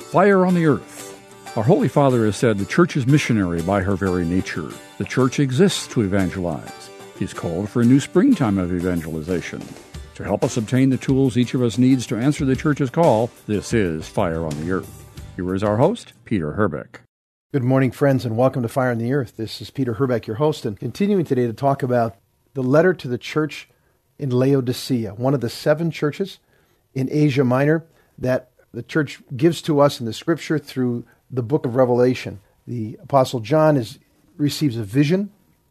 Fire on the Earth. Our Holy Father has said the Church is missionary by her very nature. The Church exists to evangelize. He's called for a new springtime of evangelization. To help us obtain the tools each of us needs to answer the Church's call, this is Fire on the Earth. Here is our host, Peter Herbeck. Good morning, friends, and welcome to Fire on the Earth. This is Peter Herbeck, your host, and continuing today to talk about the letter to the church in Laodicea, one of the 7 churches in Asia Minor that the church gives to us in the Scripture through the book of Revelation. The Apostle John receives a vision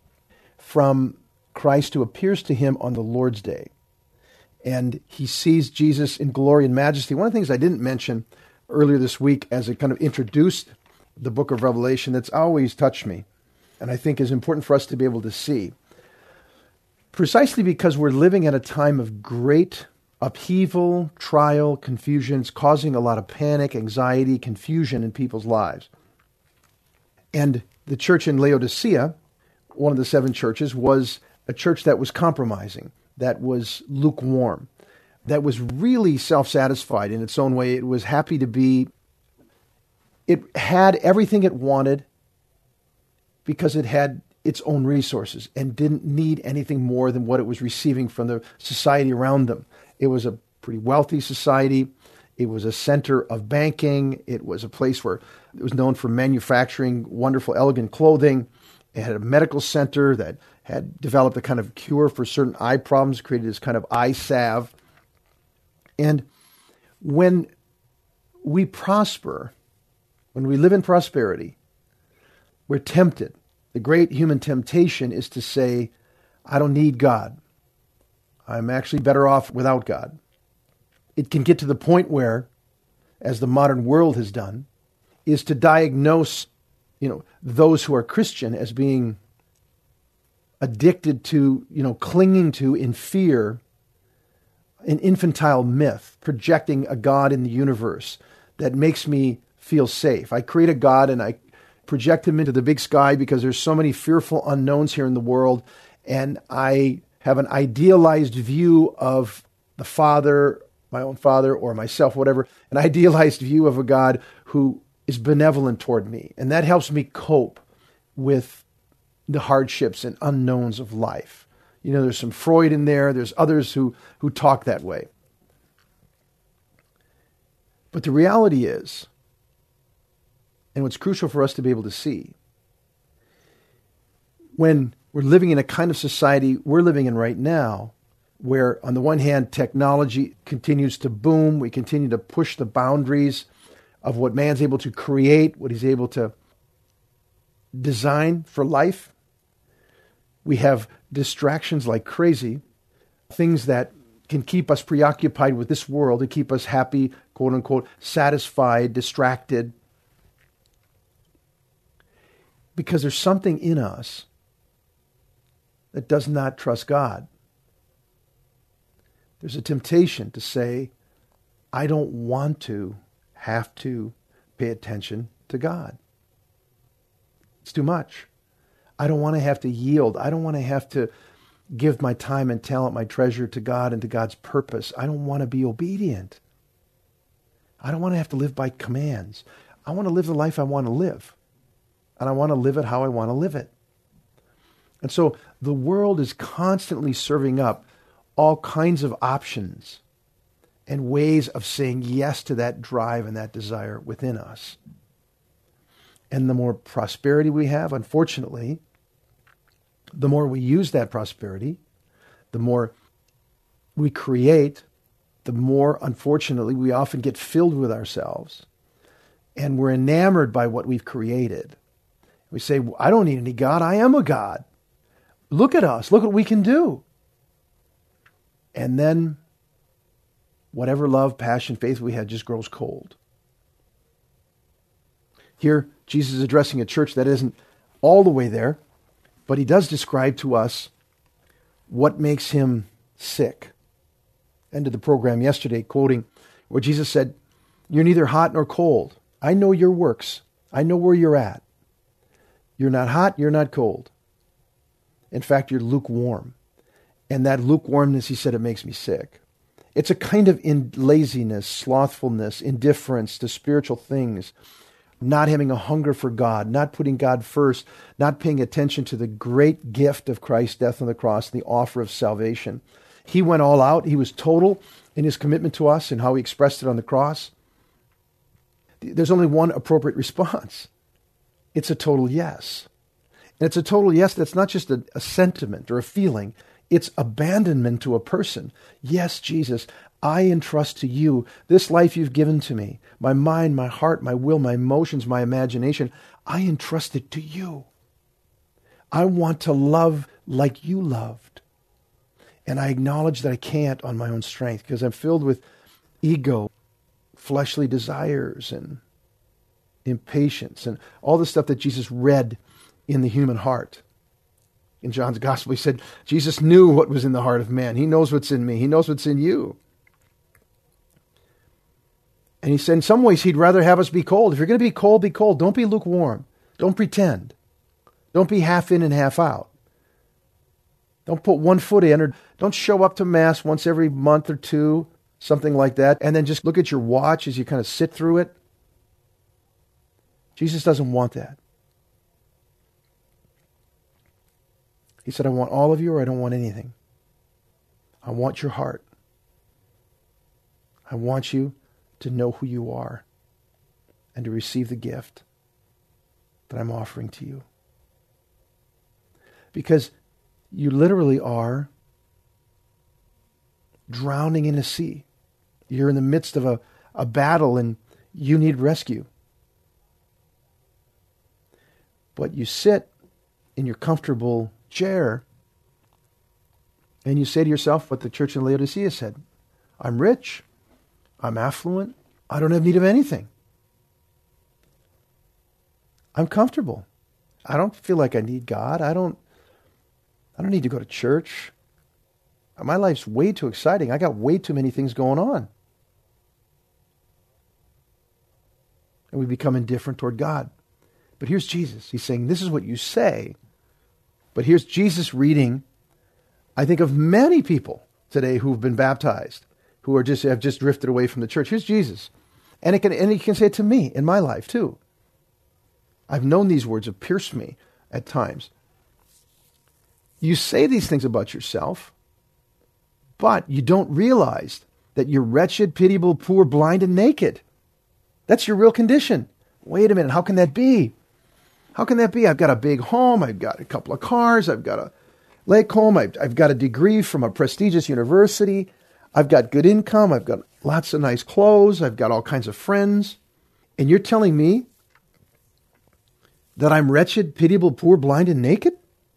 from Christ who appears to him on the Lord's Day, and he sees Jesus in glory and majesty. One of the things I didn't mention earlier this week as it kind of introduced the book of Revelation that's always touched me, and I think is important for us to be able to see, precisely because we're living at a time of great upheaval, trial, confusion. It's causing a lot of panic, anxiety, confusion in people's lives. And the church in Laodicea, one of the 7 churches, was a church that was compromising, that was lukewarm, that was really self-satisfied in its own way. It was happy to be. It had everything it wanted because it had its own resources and didn't need anything more than what it was receiving from the society around them. It was a pretty wealthy society. It was a center of banking. It was a place where it was known for manufacturing wonderful, elegant clothing. It had a medical center that had developed a kind of cure for certain eye problems, created this kind of eye salve. And when we prosper, when we live in prosperity, we're tempted. The great human temptation is to say, I don't need God. I'm actually better off without God. It can get to the point where, as the modern world has done, is to diagnose, those who are Christian as being addicted to, clinging to in fear an infantile myth, projecting a God in the universe that makes me feel safe. I create a God and I project him into the big sky because there's so many fearful unknowns here in the world, and I have an idealized view of the Father, my own Father, or myself, whatever, an idealized view of a God who is benevolent toward me. And that helps me cope with the hardships and unknowns of life. There's some Freud in there. There's others who talk that way. But the reality is, and what's crucial for us to be able to see, when we're living in a kind of society we're living in right now, where on the one hand, technology continues to boom, we continue to push the boundaries of what man's able to create, what he's able to design for life. We have distractions like crazy, things that can keep us preoccupied with this world, to keep us happy, quote unquote, satisfied, distracted. Because there's something in us that does not trust God. There's a temptation to say, I don't want to have to pay attention to God. It's too much. I don't want to have to yield. I don't want to have to give my time and talent, my treasure to God and to God's purpose. I don't want to be obedient. I don't want to have to live by commands. I want to live the life I want to live. And I want to live it how I want to live it. And so the world is constantly serving up all kinds of options and ways of saying yes to that drive and that desire within us. And the more prosperity we have, unfortunately, the more we use that prosperity, the more we create, the more, unfortunately, we often get filled with ourselves. And we're enamored by what we've created. We say, I don't need any God. I am a God. Look at us. Look what we can do. And then whatever love, passion, faith we had just grows cold. Here, Jesus is addressing a church that isn't all the way there, but he does describe to us what makes him sick. Ended the program yesterday quoting where Jesus said, you're neither hot nor cold. I know your works. I know where you're at. You're not hot, you're not cold. In fact, you're lukewarm. And that lukewarmness, he said, it makes me sick. It's a kind of laziness, slothfulness, indifference to spiritual things, not having a hunger for God, not putting God first, not paying attention to the great gift of Christ's death on the cross, the offer of salvation. He went all out. He was total in his commitment to us and how he expressed it on the cross. There's only one appropriate response. It's a total yes. And it's a total yes that's not just a sentiment or a feeling. It's abandonment to a person. Yes, Jesus, I entrust to you this life you've given to me, my mind, my heart, my will, my emotions, my imagination. I entrust it to you. I want to love like you loved. And I acknowledge that I can't on my own strength because I'm filled with ego, fleshly desires, and impatience, and all the stuff that Jesus read in the human heart. In John's gospel, he said, Jesus knew what was in the heart of man. He knows what's in me. He knows what's in you. And he said, in some ways, he'd rather have us be cold. If you're going to be cold, be cold. Don't be lukewarm. Don't pretend. Don't be half in and half out. Don't put one foot in, or don't show up to Mass once every month or two, something like that, and then just look at your watch as you kind of sit through it. Jesus doesn't want that. He said, I want all of you or I don't want anything. I want your heart. I want you to know who you are and to receive the gift that I'm offering to you. Because you literally are drowning in a sea. You're in the midst of a battle and you need rescue. But you sit in your comfortable chair and you say to yourself what the church in Laodicea said, I'm rich, I'm affluent, I don't have need of anything. I'm comfortable. I don't feel like I need God. I don't need to go to church. My life's way too exciting. I got way too many things going on. And we become indifferent toward God. But here's Jesus. He's saying, this is what you say. But here's Jesus reading, I think, of many people today who've been baptized, who have just drifted away from the church. Here's Jesus. And he can say it to me in my life too. I've known these words have pierced me at times. You say these things about yourself, but you don't realize that you're wretched, pitiable, poor, blind, and naked. That's your real condition. Wait a minute, how can that be? How can that be? I've got a big home, I've got a couple of cars, I've got a lake home, I've got a degree from a prestigious university, I've got good income, I've got lots of nice clothes, I've got all kinds of friends. And you're telling me that I'm wretched, pitiable, poor, blind, and naked?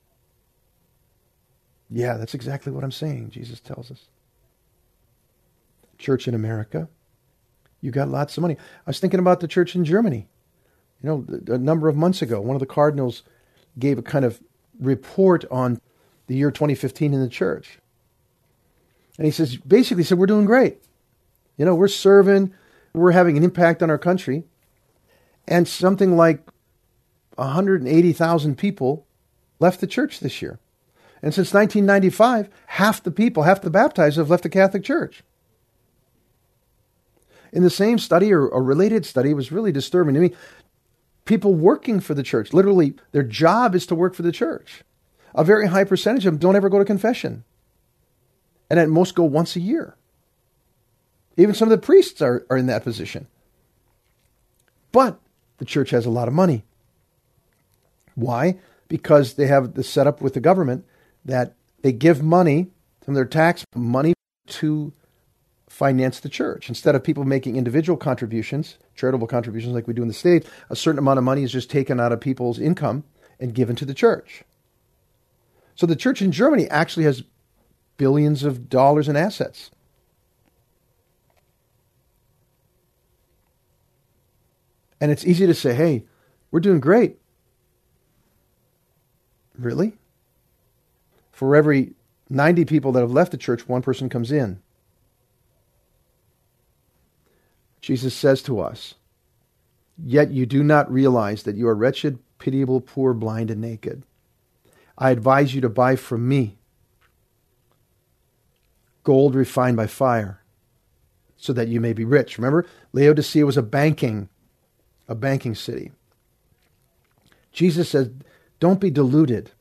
Yeah, that's exactly what I'm saying, Jesus tells us. Church in America, you got lots of money. I was thinking about the church in Germany. You know, a number of months ago, one of the cardinals gave a kind of report on the year 2015 in the church. And he says, basically said, we're doing great. You know, we're serving, we're having an impact on our country. And something like 180,000 people left the church this year. And since 1995, half the baptized have left the Catholic Church. In the same study, or a related study, it was really disturbing to me. People working for the church, literally, their job is to work for the church. A very high percentage of them don't ever go to confession. And at most go once a year. Even some of the priests are in that position. But the church has a lot of money. Why? Because they have the setup with the government that they give money from their tax money to finance the church. Instead of people making individual contributions, charitable contributions like we do in the States, a certain amount of money is just taken out of people's income and given to the church. So the church in Germany actually has billions of dollars in assets. And it's easy to say, hey, we're doing great. Really? For every 90 people that have left the church, one person comes in. Jesus says to us, yet you do not realize that you are wretched, pitiable, poor, blind, and naked. I advise you to buy from me gold refined by fire, so that you may be rich. Remember, Laodicea was a banking city. Jesus says, don't be deluded.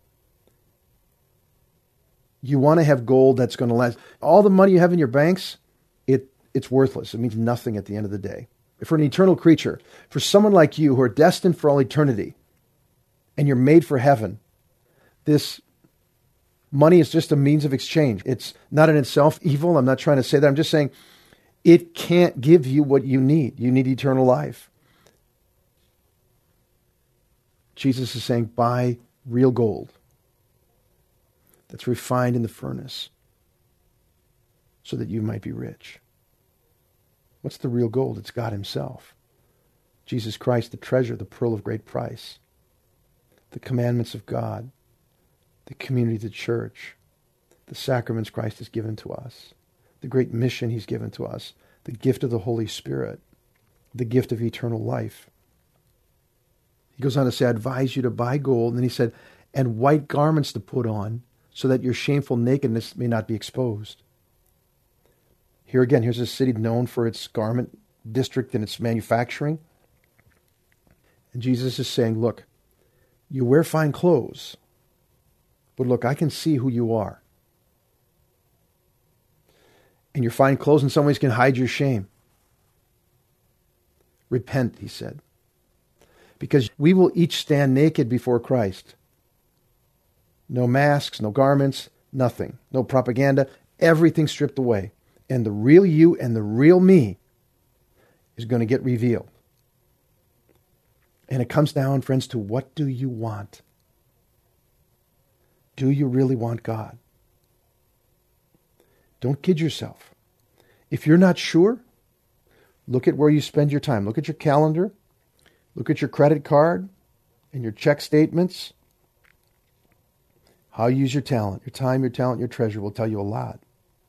You want to have gold that's going to last. All the money you have in your banks, it's worthless. It means nothing at the end of the day. For an eternal creature, for someone like you who are destined for all eternity, and you're made for heaven, this money is just a means of exchange. It's not in itself evil. I'm not trying to say that. I'm just saying it can't give you what you need. You need eternal life. Jesus is saying, buy real gold that's refined in the furnace so that you might be rich. What's the real gold? It's God himself. Jesus Christ, the treasure, the pearl of great price. The commandments of God. The community of the church. The sacraments Christ has given to us. The great mission he's given to us. The gift of the Holy Spirit. The gift of eternal life. He goes on to say, I advise you to buy gold. And then he said, and white garments to put on, so that your shameful nakedness may not be exposed. Here again, here's a city known for its garment district and its manufacturing. And Jesus is saying, look, you wear fine clothes, but look, I can see who you are. And your fine clothes in some ways can hide your shame. Repent, he said. Because we will each stand naked before Christ. No masks, no garments, nothing. No propaganda, everything stripped away. And the real you and the real me is going to get revealed. And it comes down, friends, to what do you want? Do you really want God? Don't kid yourself. If you're not sure, look at where you spend your time. Look at your calendar. Look at your credit card and your check statements. How you use your talent, your time, your talent, your treasure will tell you a lot.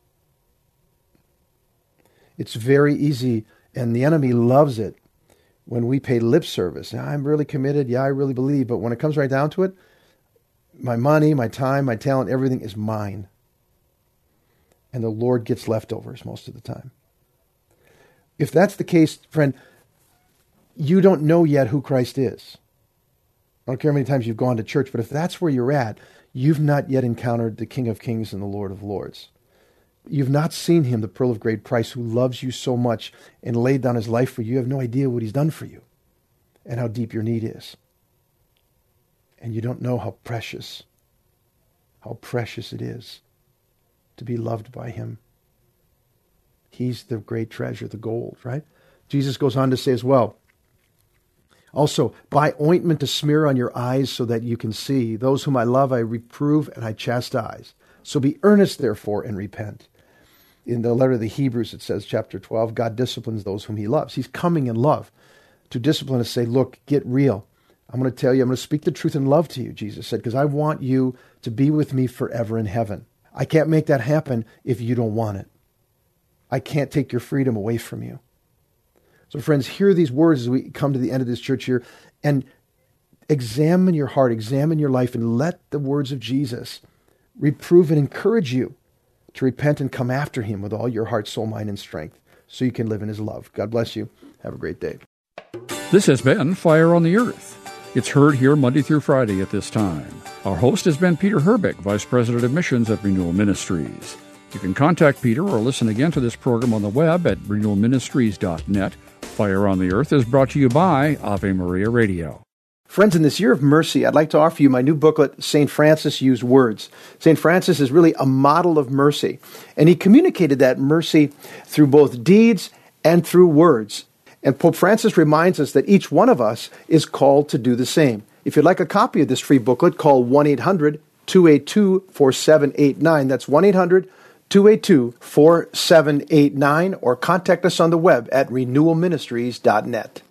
It's very easy, and the enemy loves it, when we pay lip service. Now, I'm really committed. Yeah, I really believe. But when it comes right down to it, my money, my time, my talent, everything is mine. And the Lord gets leftovers most of the time. If that's the case, friend, you don't know yet who Christ is. I don't care how many times you've gone to church, but if that's where you're at, you've not yet encountered the King of Kings and the Lord of Lords. You've not seen him, the pearl of great price, who loves you so much and laid down his life for you. You have no idea what he's done for you and how deep your need is. And you don't know how precious it is to be loved by him. He's the great treasure, the gold, right? Jesus goes on to say as well, also, buy ointment to smear on your eyes so that you can see. Those whom I love, I reprove and I chastise. So be earnest, therefore, and repent. In the letter of the Hebrews, it says, chapter 12, God disciplines those whom he loves. He's coming in love to discipline us, say, look, get real. I'm going to tell you, I'm going to speak the truth in love to you, Jesus said, because I want you to be with me forever in heaven. I can't make that happen if you don't want it. I can't take your freedom away from you. So friends, hear these words as we come to the end of this church here, and examine your heart, examine your life, and let the words of Jesus reprove and encourage you to repent and come after him with all your heart, soul, mind, and strength so you can live in his love. God bless you. Have a great day. This has been Fire on the Earth. It's heard here Monday through Friday at this time. Our host has been Peter Herbeck, Vice President of Missions at Renewal Ministries. You can contact Peter or listen again to this program on the web at renewalministries.net. Fire on the Earth is brought to you by Ave Maria Radio. Friends, in this year of mercy, I'd like to offer you my new booklet, St. Francis Used Words. St. Francis is really a model of mercy, and he communicated that mercy through both deeds and through words. And Pope Francis reminds us that each one of us is called to do the same. If you'd like a copy of this free booklet, call 1-800-282-4789. That's 1-800-282-4789, or contact us on the web at renewalministries.net.